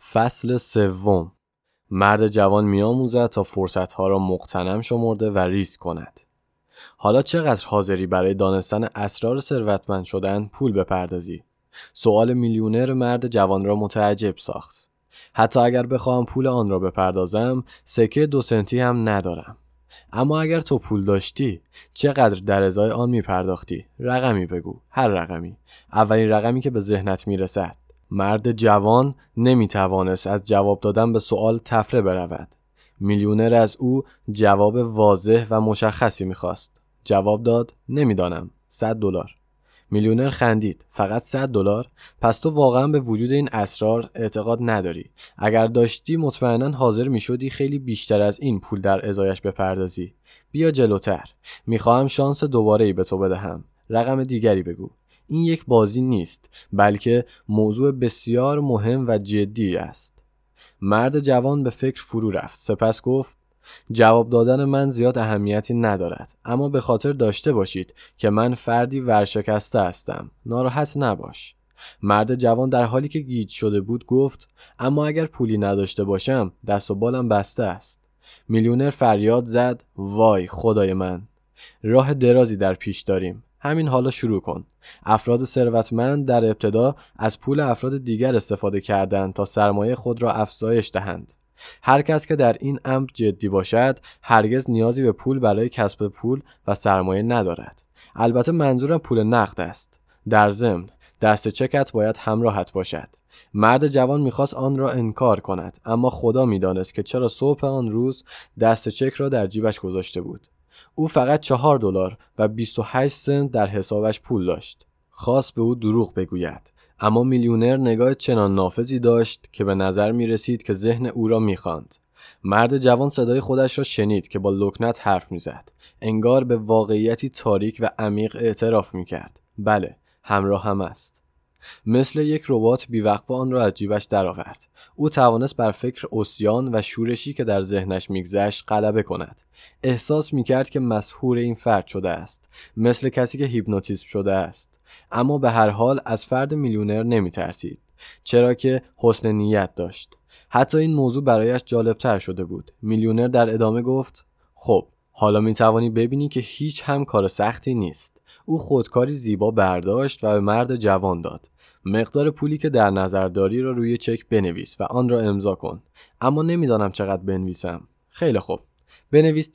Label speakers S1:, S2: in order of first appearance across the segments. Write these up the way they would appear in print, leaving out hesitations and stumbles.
S1: فصل سوم. مرد جوان میآموزد تا فرصتها را مغتنم شمرده و ریسک کند. حالا چقدر حاضری برای دانستن اسرار ثروتمند شدن پول بپردازی؟ سؤال میلیونر مرد جوان را متعجب ساخت. حتی اگر بخواهم پول آن را بپردازم، سکه 2 سنتی هم ندارم. اما اگر تو پول داشتی، چقدر در ازای آن میپرداختی؟ رقمی بگو، هر رقمی. اولین رقمی که به ذهنت میرسد. مرد جوان نمیتوانست از جواب دادن به سؤال تفره برود. میلیونر از او جواب واضح و مشخصی میخواست. جواب داد: نمیدانم. $100. میلیونر خندید. فقط $100؟ پس تو واقعا به وجود این اسرار اعتقاد نداری. اگر داشتی مطمئنا حاضر میشدی خیلی بیشتر از این پول در ازایش بپردازی. بیا جلوتر. میخواهم شانس دوباره‌ای به تو بدهم. رقم دیگری بگو. این یک بازی نیست، بلکه موضوع بسیار مهم و جدی است. مرد جوان به فکر فرو رفت. سپس گفت: جواب دادن من زیاد اهمیتی ندارد، اما به خاطر داشته باشید که من فردی ورشکسته هستم. ناراحت نباش. مرد جوان در حالی که گیج شده بود گفت: اما اگر پولی نداشته باشم، دست و بالم بسته است. میلیونر فریاد زد: وای خدای من، راه درازی در پیش داریم. همین حالا شروع کن. افراد ثروتمند در ابتدا از پول افراد دیگر استفاده کردند تا سرمایه خود را افزایش دهند. هر کس که در این امر جدی باشد هرگز نیازی به پول برای کسب پول و سرمایه ندارد. البته منظورم پول نقد است. در ضمن دست چکت باید همراهت باشد. مرد جوان میخواست آن را انکار کند، اما خدا میدانست که چرا صبح آن روز دست چک را در جیبش گذاشته بود. او فقط $4 و 28 سنت در حسابش پول داشت. خواست به او دروغ بگوید، اما میلیونر نگاه چنان نافذی داشت که به نظر می رسید که ذهن او را می خواند. مرد جوان صدای خودش را شنید که با لکنت حرف می زد. انگار به واقعیتی تاریک و عمیق اعتراف می کرد. بله، همراه هم است. مثل یک ربات بی‌وقفه آن را از جیبش درآورد. او توانست بر فکر عصیان و شورشی که در ذهنش می‌گذشت غلبه کند. احساس می‌کرد که مسحور این فرد شده است، مثل کسی که هیپنوتیزم شده است. اما به هر حال از فرد میلیونر نمی‌ترسید، چرا که حسن نیت داشت. حتی این موضوع برایش جالب‌تر شده بود. میلیونر در ادامه گفت: خب، حالا می‌توانی ببینی که هیچ هم کار سختی نیست. او خودکاری زیبا برداشت و به مرد جوان داد. مقدار پولی که در نظر داری را روی چک بنویس و آن را امضا کن. اما نمیدانم چقدر بنویسم. خیلی خوب. بنویس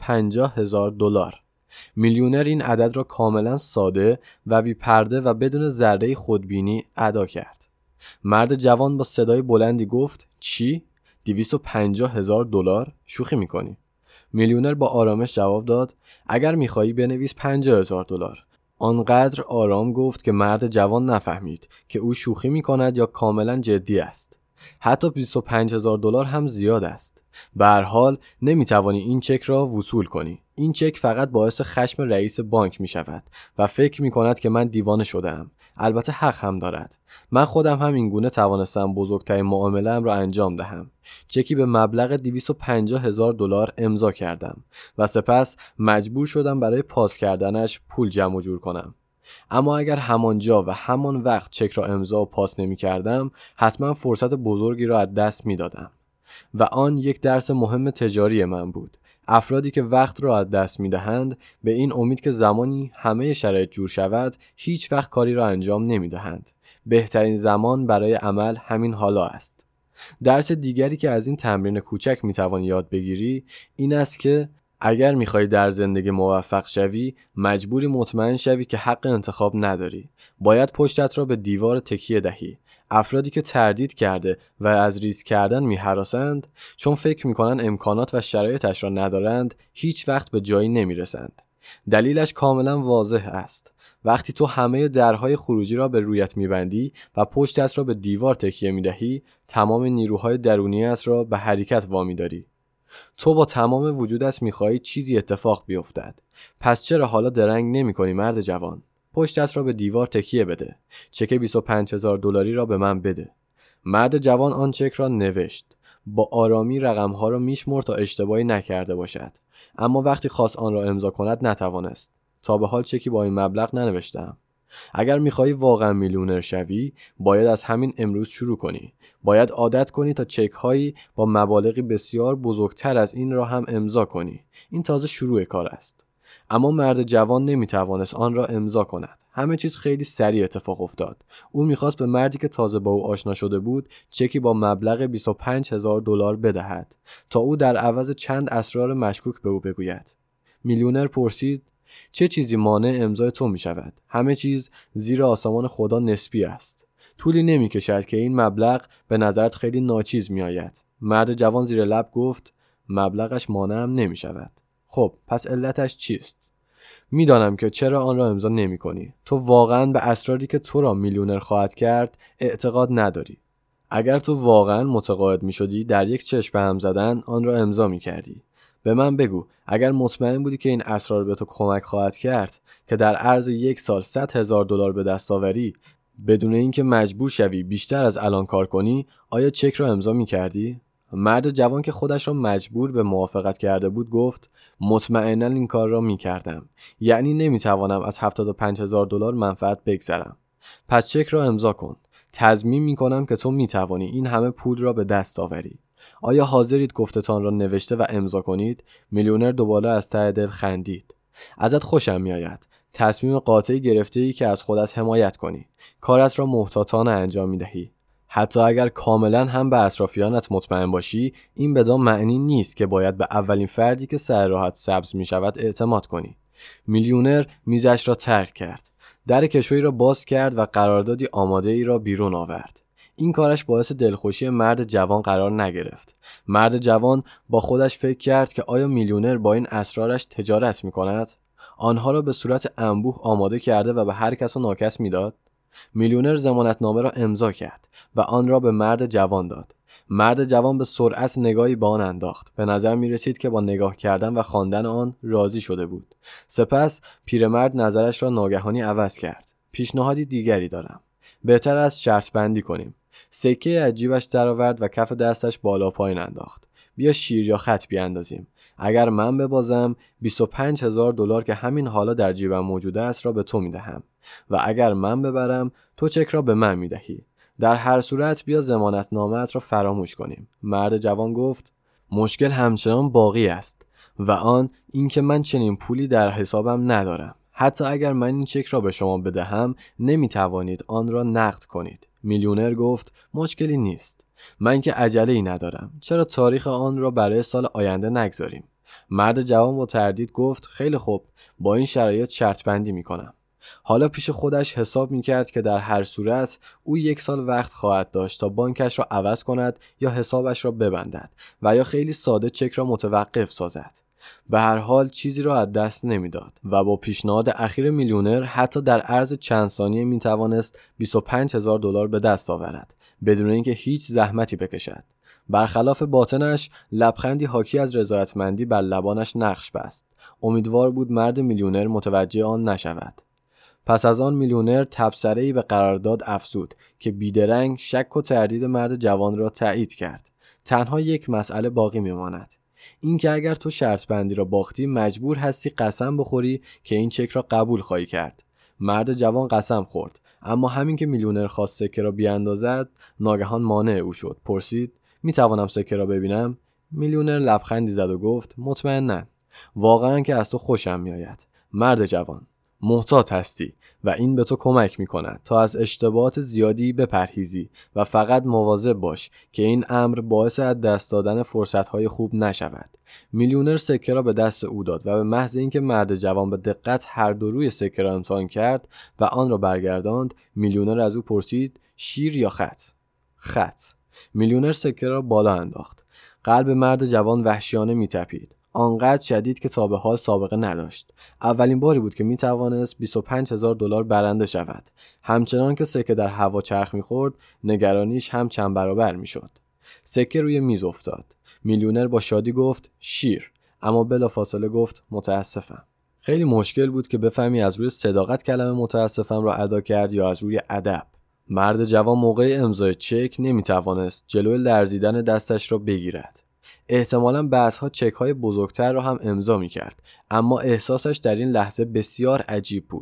S1: $250,000. میلیونر این عدد را کاملا ساده و بی پرده و بدون ذره خودبینی ادا کرد. مرد جوان با صدای بلندی گفت: چی؟ $250,000؟ شوخی میکنی؟ میلیونر با آرامش جواب داد: اگر میخوایی بنویس $50,000. آنقدر آرام گفت که مرد جوان نفهمید که او شوخی میکند یا کاملا جدی است. حتی $25,000 هم زیاد است. به هر حال نمیتوانی این چک را وصول کنی. این چک فقط باعث خشم رئیس بانک می شود و فکر می کند که من دیوانه شده‌ام. البته حق هم دارد. من خودم هم این گونه توانستم بزرگترین معامله‌ام را انجام دهم. چکی به مبلغ $250,000 امضا کردم و سپس مجبور شدم برای پاس کردنش پول جمع و جور کنم. اما اگر همانجا و همان وقت چک را امضا و پاس نمی کردم، حتما فرصت بزرگی را از دست می دادم. و آن یک درس مهم تجاری من بود. افرادی که وقت را از دست می دهند به این امید که زمانی همه شرایط جور شود، هیچ وقت کاری را انجام نمی دهند. بهترین زمان برای عمل همین حالا است. درس دیگری که از این تمرین کوچک می توانی یاد بگیری این است که اگر میخوای در زندگی موفق شوی، مجبوری مطمئن شوی که حق انتخاب نداری. باید پشتت را به دیوار تکیه دهی. افرادی که تردید کرده و از ریسک کردن میهراسند چون فکر میکنن امکانات و شرایطش را ندارند، هیچ وقت به جایی نمیرسند. دلیلش کاملا واضح است. وقتی تو همه درهای خروجی را به رویت میبندی و پشتت را به دیوار تکیه میدهی، تمام نیروهای درونیت را به حرکت وامی داری. تو با تمام وجودت میخوایی چیزی اتفاق بیفتد. پس چرا حالا درنگ نمی کنی مرد جوان؟ پشتت را به دیوار تکیه بده. چک $25,000 را به من بده. مرد جوان آن چک را نوشت. با آرامی رقمها را میشمرد تا اشتباهی نکرده باشد. اما وقتی خواست آن را امضا کند نتوانست. تا به حال چکی با این مبلغ ننوشتم. اگر میخوای واقعا میلیونر شوی، باید از همین امروز شروع کنی. باید عادت کنی تا چک هایی با مبالغی بسیار بزرگتر از این را هم امضا کنی. این تازه شروع کار است. اما مرد جوان نمیتوانست آن را امضا کند. همه چیز خیلی سریع اتفاق افتاد. او میخواست به مردی که تازه با او آشنا شده بود چکی با مبلغ 25,000 دلار بدهد تا او در عوض چند اسرار مشکوک به او بگوید. میلیونر پرسید: چه چیزی مانع امضای تو می شود؟ همه چیز زیر آسمان خدا نسبی است. طولی نمی کشد که این مبلغ به نظرت خیلی ناچیز می آید. مرد جوان زیر لب گفت: مبلغش مانعم نمی شود. خب پس علتش چیست؟ میدانم که چرا آن را امضا نمی کنی. تو واقعاً به اسراری که تو را میلیونر خواهد کرد اعتقاد نداری. اگر تو واقعاً متقاعد می شدی در یک چشم به هم زدن آن را امضا می کردی. به من بگو، اگر مطمئن بودی که این اسرار به تو کمک خواهد کرد که در عرض 1 سال 100,000 دلار به دست آوری بدون اینکه مجبور شوی بیشتر از الان کار کنی، آیا چک را امضا می کردی؟ مرد جوان که خودش را مجبور به موافقت کرده بود گفت: مطمئنا این کار را می کردم. یعنی نمی توانم از 75,000 دلار منفعت بگذرم. پس چک را امضا کن. تضمین می کنم که تو می توانی این همه پول را به دست آوری. آیا حاضرید گفتتان را نوشته و امضا کنید؟ میلیونر دوباره از ته دل خندید. ازت خوشم می آید. تصمیم قاطعی گرفته‌ای که از خودت حمایت کنی. کارت را محتاطانه انجام می دهی. حتی اگر کاملا هم به اطرافیانت مطمئن باشی، این بدان معنی نیست که باید به اولین فردی که سر راهت سبز می شود اعتماد کنی. میلیونر میزش را ترک کرد. در کشویی را باز کرد و قراردادی آماده ای را بیرون آورد. این کارش باعث دلخوشی مرد جوان قرار نگرفت. مرد جوان با خودش فکر کرد که آیا میلیونر با این اسرارش تجارت می کند؟ آنها را به صورت انبوه آماده کرده و به هر کس و ناکس میداد؟ میلیونر ضمانتنامه را امضا کرد و آن را به مرد جوان داد. مرد جوان به سرعت نگاهی به آن انداخت. به نظر می رسید که با نگاه کردن و خواندن آن راضی شده بود. سپس پیرمرد نظرش را ناگهانی عوض کرد. پیشنهادی دیگری دارم. بهتر است شرط بندی کنیم. سکه از جیبش درآورد و کف دستش بالا پایین انداخت. بیا شیر یا خط بیاندازیم. اگر من ببازم 25,000 دلار که همین حالا در جیبم موجود است را به تو میدهم و اگر من ببرم تو چک را به من میدهی. در هر صورت بیا ضمانتنامه‌ات را فراموش کنیم. مرد جوان گفت: مشکل همچنان باقی است و آن اینکه من چنین پولی در حسابم ندارم. حتی اگر من این چک را به شما بدهم نمیتوانید آن را نقد کنید. میلیونر گفت: مشکلی نیست. من که عجله‌ای ندارم. چرا تاریخ آن را برای سال آینده نگذاریم؟ مرد جوان با تردید گفت: خیلی خوب، با این شرایط شرط بندی میکنم. حالا پیش خودش حساب میکرد که در هر صورت او 1 سال وقت خواهد داشت تا بانکش را عوض کند یا حسابش را ببندد و یا خیلی ساده چک را متوقف سازد. به هر حال چیزی را از دست نمیداد و با پیشنهاد اخیر میلیونر حتی در عرض چند ثانیه میتوانست 25,000 دلار به دست آورد بدون اینکه هیچ زحمتی بکشد. برخلاف باطنش لبخندی حاکی از رضایتمندی بر لبانش نقش بست. امیدوار بود مرد میلیونر متوجه آن نشود. پس از آن میلیونر تبصره‌ای به قرارداد افزود که بیدرنگ شک و تردید مرد جوان را تایید کرد. تنها یک مسئله باقی میماند. این که اگر تو شرط بندی را باختی مجبور هستی قسم بخوری که این چک را قبول خواهی کرد. مرد جوان قسم خورد، اما همین که میلیونر خواست سکه را بیاندازد ناگهان مانع او شد. پرسید: میتوانم سکه را ببینم؟ میلیونر لبخندی زد و گفت: مطمئناً. واقعاً که از تو خوشم میآید. مرد جوان، محتاط هستی و این به تو کمک میکند تا از اشتباهات زیادی بپرهیزی و فقط مواظب باش که این امر باعث از دست دادن فرصتهای خوب نشود. میلیونر سکه را به دست او داد و به محض اینکه مرد جوان به دقت هر دو روی سکه را امتحان کرد و آن را برگرداند، میلیونر از او پرسید: شیر یا خط؟ خط. میلیونر سکه را بالا انداخت. قلب مرد جوان وحشیانه میتپید. آنقدر شدید که تا به حال سابقه نداشت. اولین باری بود که می توانست 25,000 دلار برنده شود. همچنان که سکه در هوا چرخ می‌خورد، نگرانیش هم چند برابر می‌شد. سکه روی میز افتاد. میلیونر با شادی گفت: شیر، اما بلافاصله گفت: متاسفم. خیلی مشکل بود که بفهمی از روی صداقت کلمه متاسفم را ادا کرد یا از روی ادب. مرد جوان موقع امضای چک نمی‌توانست جلوی لرزیدن دستش را بگیرد. احتمالاً بعضها چک‌های بزرگتر را هم امضا می‌کرد، اما احساسش در این لحظه بسیار عجیب بود.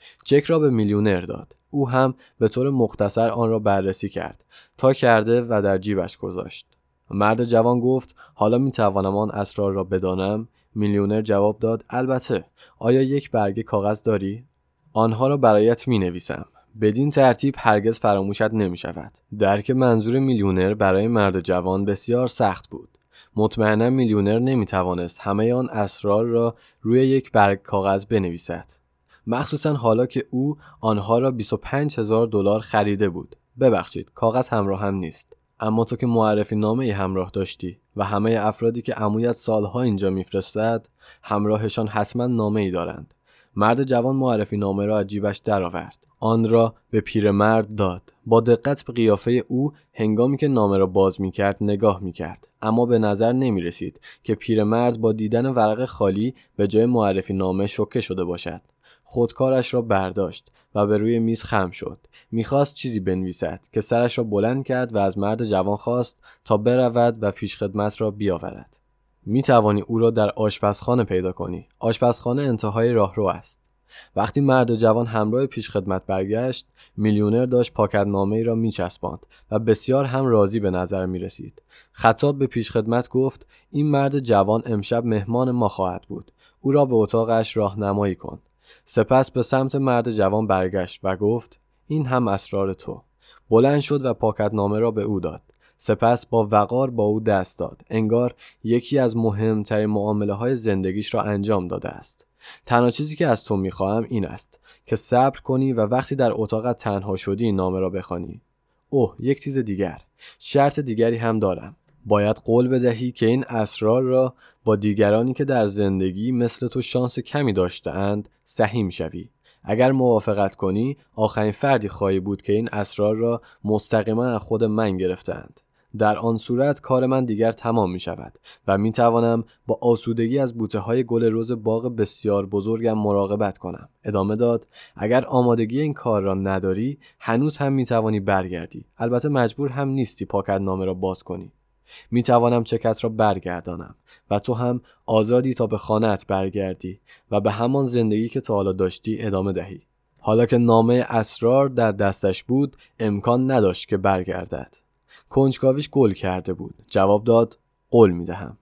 S1: چک را به میلیونر داد. او هم به طور مختصر آن را بررسی کرد تا کرده و در جیبش گذاشت. مرد جوان گفت حالا می توانم آن اسرار را بدانم؟ میلیونر جواب داد البته. آیا یک برگه کاغذ داری؟ آنها را برایت می نویسم. بدین ترتیب هرگز فراموشت نمی شود. درک منظور میلیونر برای مرد جوان بسیار سخت بود. مطمئنا میلیونر نمی توانست همه آن اسرار را روی یک برگ کاغذ بنویسد. مخصوصا حالا که او آنها را $25,000 خریده بود. ببخشید کاغذ همراه هم نیست. اما تو که معرفی نامه همراه داشتی و همه افرادی که عمویت سالها اینجا میفرستد همراهشان حتما نامه‌ای دارند. مرد جوان معرفی نامه را از جیبش درآورد. آن را به پیرمرد داد. با دقت به قیافه او هنگامی که نامه را باز می‌کرد نگاه می‌کرد، اما به نظر نمی‌رسید که پیرمرد با دیدن ورق خالی به جای معرفی نامه شوکه شده باشد. خودکارش را برداشت و به روی میز خم شد. میخواست چیزی بنویسد که سرش را بلند کرد و از مرد جوان خواست تا برود و پیشخدمت را بیاورد. میتوانی او را در آشپزخانه پیدا کنی. آشپزخانه انتهای راهرو است. وقتی مرد جوان همراه پیشخدمت برگشت، میلیونر داشت پاکتنامه‌ای را میچسباند و بسیار هم راضی به نظر میرسید. خطاب به پیشخدمت گفت این مرد جوان امشب مهمان ما خواهد بود. او را به اتاقش راهنمایی کن. سپس به سمت مرد جوان برگشت و گفت این هم اسرار تو. بلند شد و پاکتنامه را به او داد. سپس با وقار با او دست داد. انگار یکی از مهمترین معامله‌های زندگیش را انجام داده است. تنها چیزی که از تو می‌خواهم این است که صبر کنی و وقتی در اتاقت تنها شدی این نامه را بخوانی. اوه، یک چیز دیگر. شرط دیگری هم دارم. باید قول بدهی که این اسرار را با دیگرانی که در زندگی مثل تو شانس کمی داشته‌اند سهیم شوی. اگر موافقت کنی آخرین فردی خواهی بود که این اسرار را مستقیما از خود من گرفتند. در آن صورت کار من دیگر تمام می شود و می توانم با آسودگی از بوته های گل رز باغ بسیار بزرگم مراقبت کنم. ادامه داد اگر آمادگی این کار را نداری هنوز هم می توانی برگردی. البته مجبور هم نیستی پاکتنامه را باز کنی. می توانم چکت را برگردانم و تو هم آزادی تا به خانه‌ات برگردی و به همان زندگی که تا حالا داشتی ادامه دهی. حالا که نامه اسرار در دستش بود امکان نداشت که برگردد. کنجکاویش گل کرده بود. جواب داد قول می دهم.